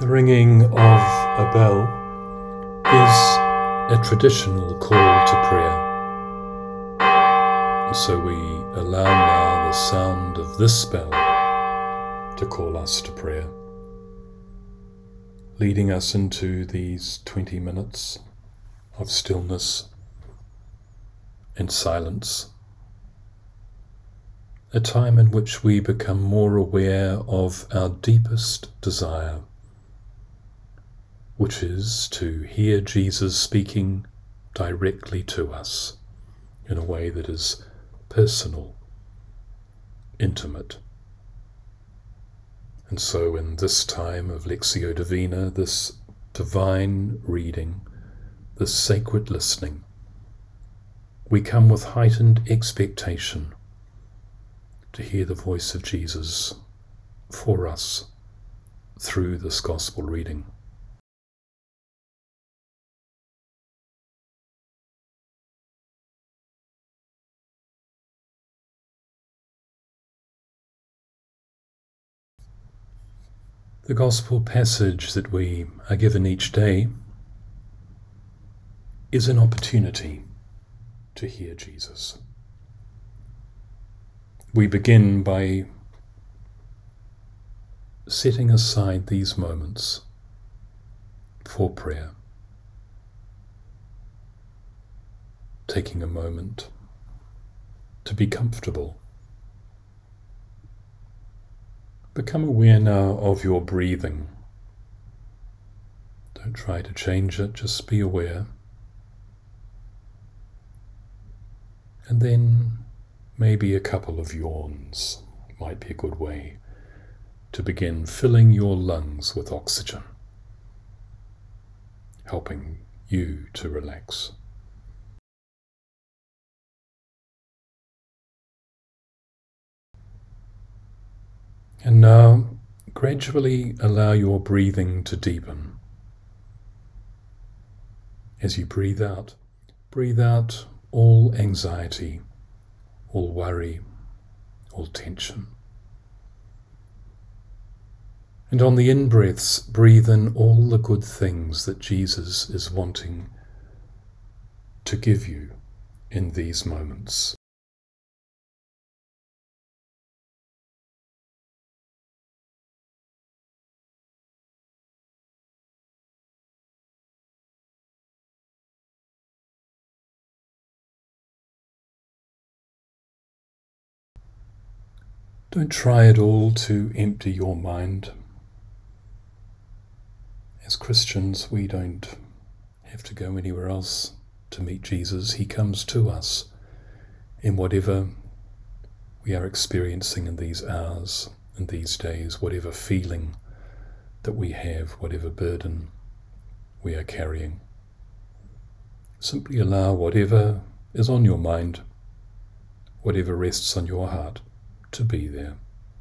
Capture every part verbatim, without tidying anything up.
The ringing of a bell is a traditional call to prayer. And so we allow now the sound of this bell to call us to prayer, leading us into these twenty minutes of stillness and silence, a time in which we become more aware of our deepest desire, which is to hear Jesus speaking directly to us in a way that is personal, intimate. And so in this time of Lectio Divina, this divine reading, this sacred listening, we come with heightened expectation to hear the voice of Jesus for us through this gospel reading. The gospel passage that we are given each day is an opportunity to hear Jesus. We begin by setting aside these moments for prayer, taking a moment to be comfortable. Become aware now of your breathing. Don't try to change it, just be aware. And then maybe a couple of yawns might be a good way to begin filling your lungs with oxygen, helping you to relax. And now, gradually allow your breathing to deepen. As you breathe out, breathe out all anxiety, all worry, all tension. And on the in-breaths, breathe in all the good things that Jesus is wanting to give you in these moments. Don't try at all to empty your mind. As Christians, we don't have to go anywhere else to meet Jesus. He comes to us in whatever we are experiencing in these hours and these days, whatever feeling that we have, whatever burden we are carrying. Simply allow whatever is on your mind, whatever rests on your heart, to be there.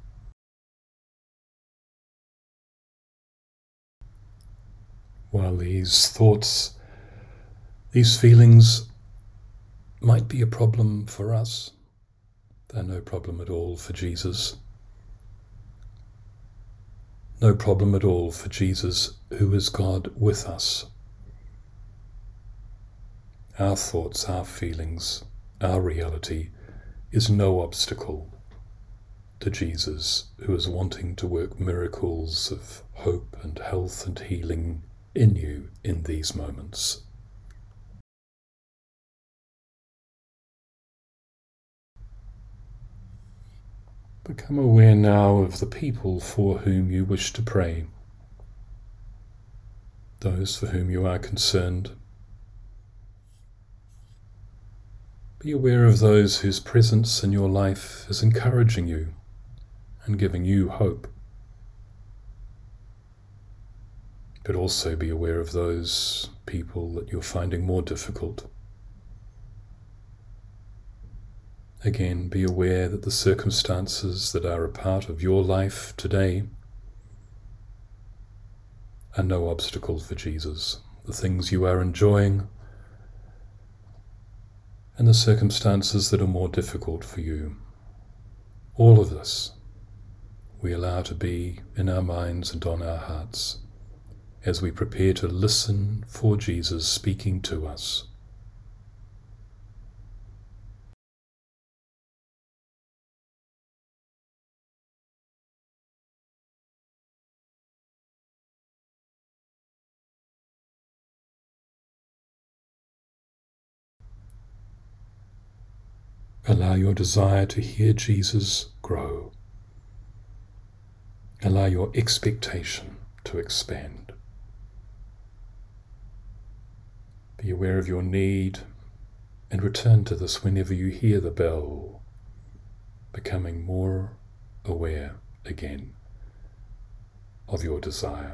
While these thoughts, these feelings might be a problem for us, they're no problem at all for Jesus. No problem at all for Jesus, who is God with us. Our thoughts, our feelings, our reality is no obstacle to Jesus, who is wanting to work miracles of hope and health and healing in you in these moments. Become aware now of the people for whom you wish to pray, those for whom you are concerned. Be aware of those whose presence in your life is encouraging you and giving you hope. But also be aware of those people that you're finding more difficult. Again, be aware that the circumstances that are a part of your life today are no obstacle for Jesus. The things you are enjoying and the circumstances that are more difficult for you. All of this we allow to be in our minds and on our hearts as we prepare to listen for Jesus speaking to us. Allow your desire to hear Jesus grow. Allow your expectation to expand. Be aware of your need and return to this whenever you hear the bell, becoming more aware again of your desire.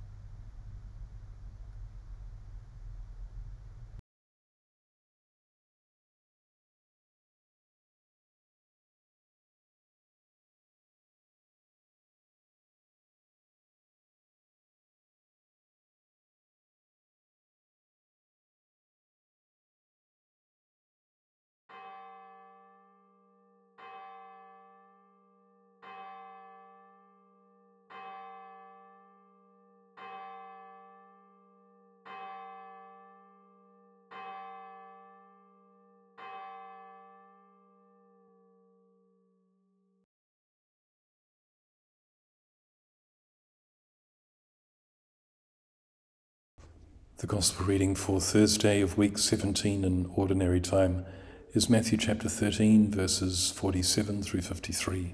The Gospel reading for Thursday of week seventeen in Ordinary Time is Matthew chapter thirteen, verses forty-seven through fifty-three.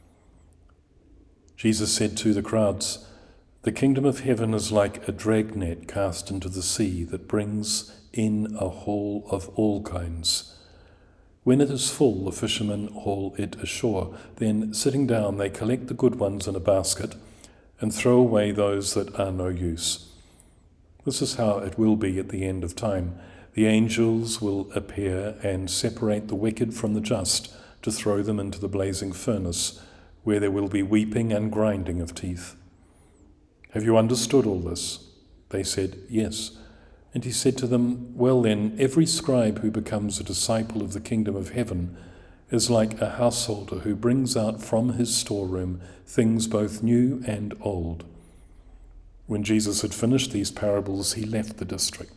Jesus said to the crowds, "The kingdom of heaven is like a dragnet cast into the sea that brings in a haul of all kinds. When it is full, the fishermen haul it ashore. Then, sitting down, they collect the good ones in a basket and throw away those that are no use. This is how it will be at the end of time. The angels will appear and separate the wicked from the just to throw them into the blazing furnace, where there will be weeping and grinding of teeth." "Have you understood all this?" They said, "Yes." And he said to them, "Well then, every scribe who becomes a disciple of the kingdom of heaven is like a householder who brings out from his storeroom things both new and old." When Jesus had finished these parables, he left the district.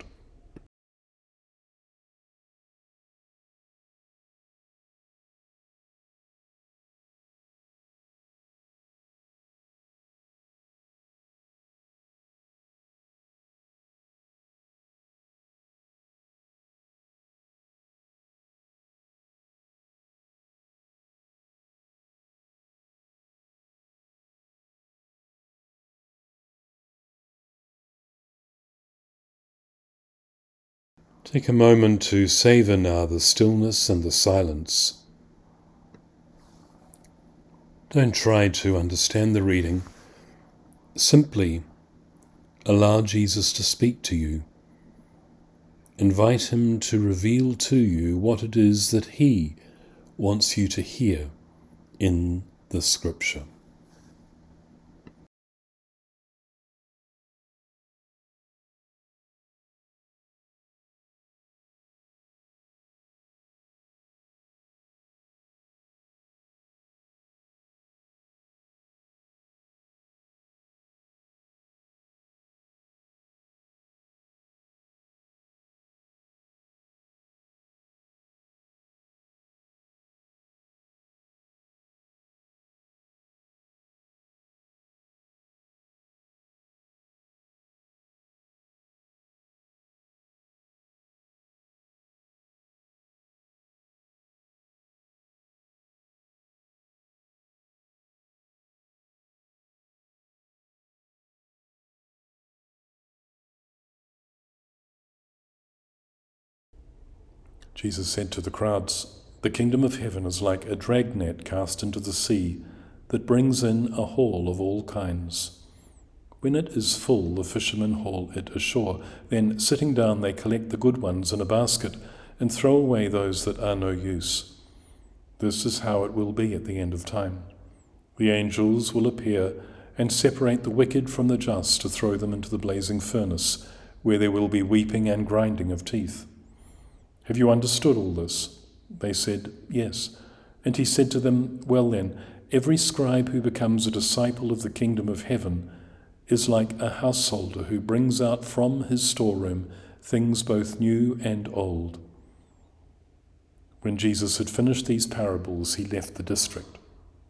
Take a moment to savour now the stillness and the silence. Don't try to understand the reading. Simply allow Jesus to speak to you. Invite him to reveal to you what it is that he wants you to hear in the Scripture. Jesus said to the crowds, "The kingdom of heaven is like a dragnet cast into the sea that brings in a haul of all kinds. When it is full, the fishermen haul it ashore. Then, sitting down, they collect the good ones in a basket and throw away those that are no use. This is how it will be at the end of time. The angels will appear and separate the wicked from the just to throw them into the blazing furnace, where there will be weeping and grinding of teeth. Have you understood all this?" They said, "Yes." And he said to them, "Well then, every scribe who becomes a disciple of the kingdom of heaven is like a householder who brings out from his storeroom things both new and old. When Jesus had finished these parables, he left the district.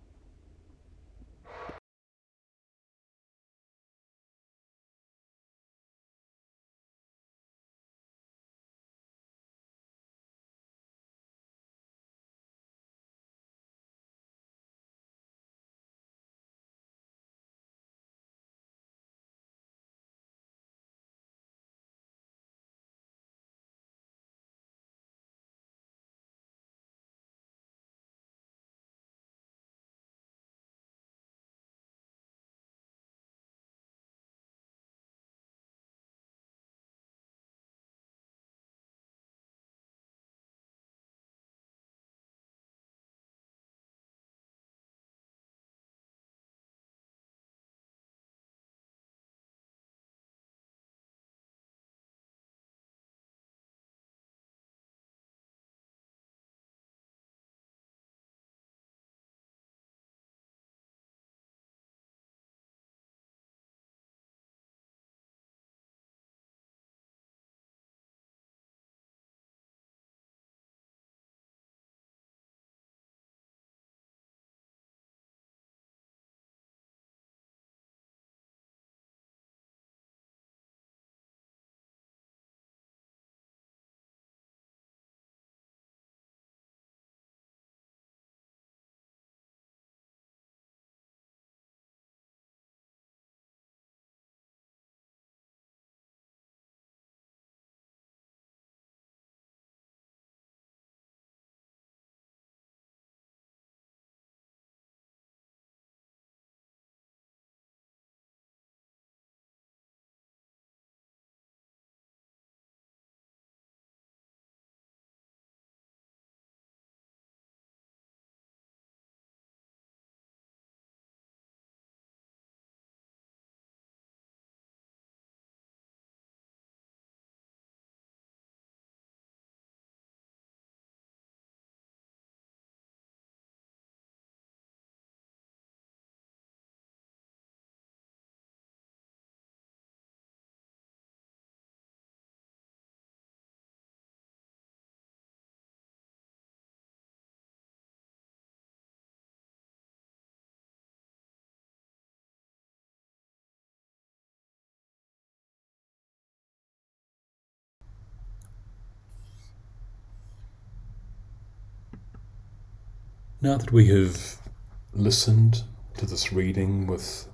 Now that we have listened to this reading with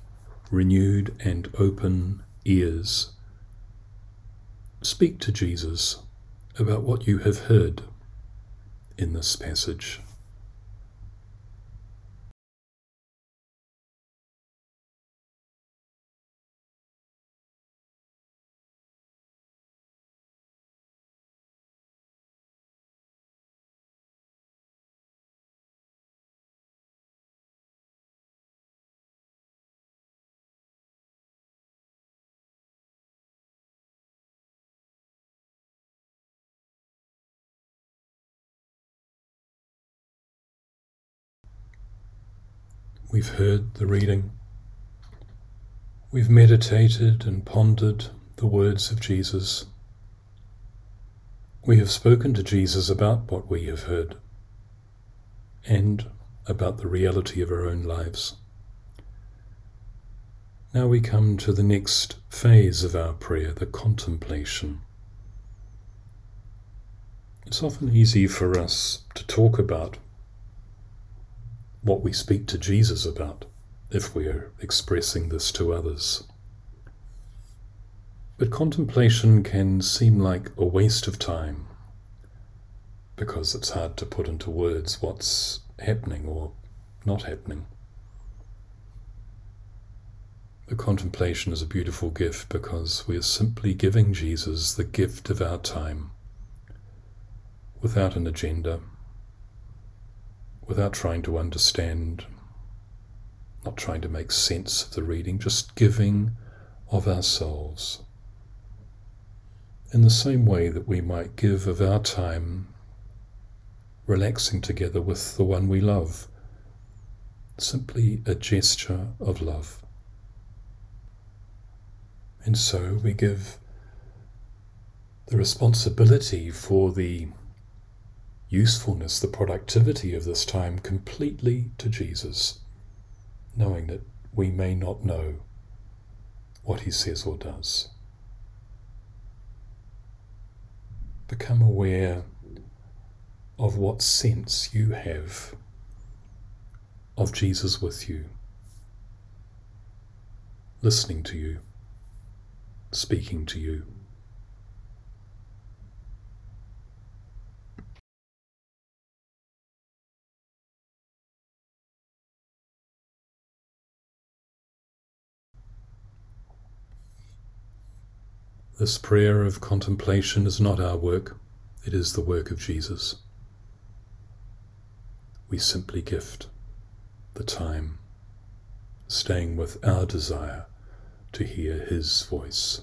renewed and open ears, speak to Jesus about what you have heard in this passage. We've heard the reading. We've meditated and pondered the words of Jesus. We have spoken to Jesus about what we have heard and about the reality of our own lives. Now we come to the next phase of our prayer, the contemplation. It's often easy for us to talk about what we speak to Jesus about if we are expressing this to others. But contemplation can seem like a waste of time because it's hard to put into words what's happening or not happening. The contemplation is a beautiful gift because we are simply giving Jesus the gift of our time without an agenda, without trying to understand, not trying to make sense of the reading, just giving of ourselves. In the same way that we might give of our time relaxing together with the one we love, simply a gesture of love. And so we give the responsibility for the usefulness, the productivity of this time completely to Jesus, knowing that we may not know what he says or does. Become aware of what sense you have of Jesus with you, listening to you, speaking to you. This prayer of contemplation is not our work, it is the work of Jesus. We simply gift the time, staying with our desire to hear his voice.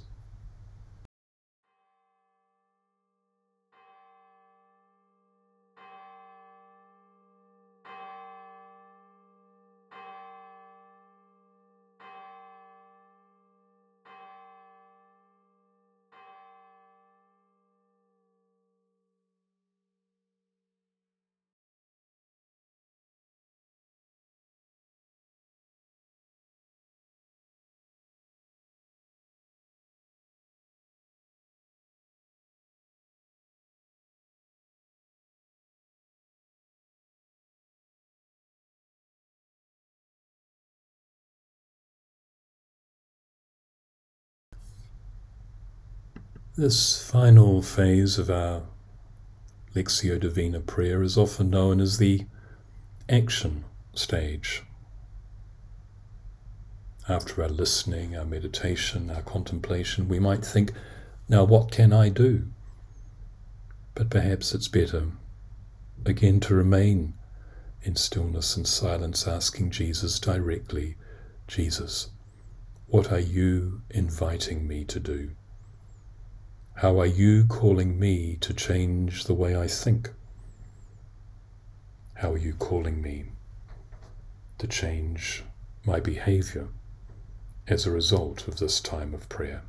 This final phase of our Lectio Divina prayer is often known as the action stage. After our listening, our meditation, our contemplation, we might think, now what can I do? But perhaps it's better, again, to remain in stillness and silence, asking Jesus directly, Jesus, what are you inviting me to do? How are you calling me to change the way I think? How are you calling me to change my behavior as a result of this time of prayer?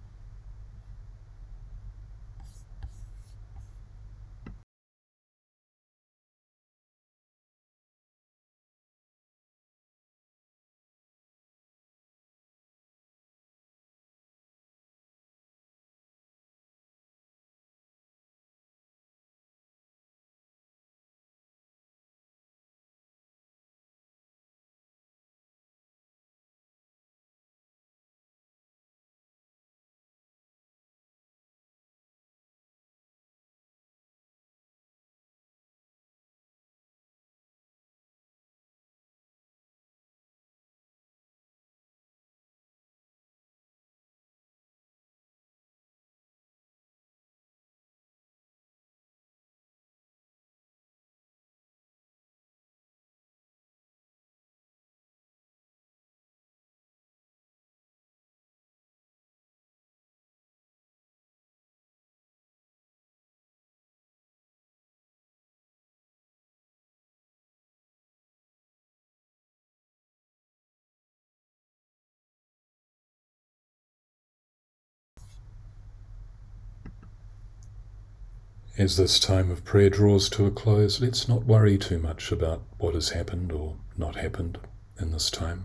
As this time of prayer draws to a close, let's not worry too much about what has happened or not happened in this time.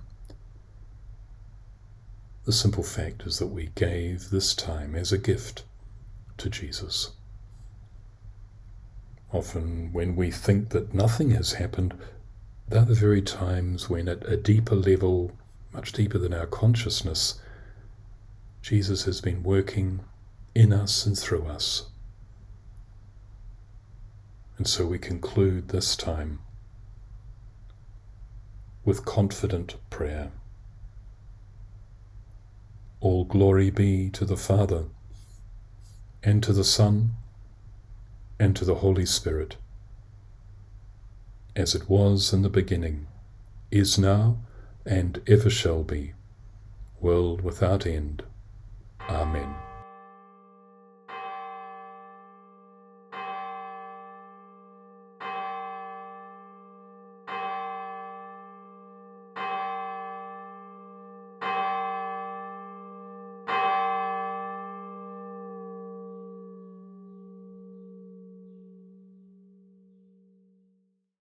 The simple fact is that we gave this time as a gift to Jesus. Often when we think that nothing has happened, they're the very times when at a deeper level, much deeper than our consciousness, Jesus has been working in us and through us. And so we conclude this time with confident prayer. All glory be to the Father, and to the Son, and to the Holy Spirit, as it was in the beginning, is now, and ever shall be, world without end. Amen.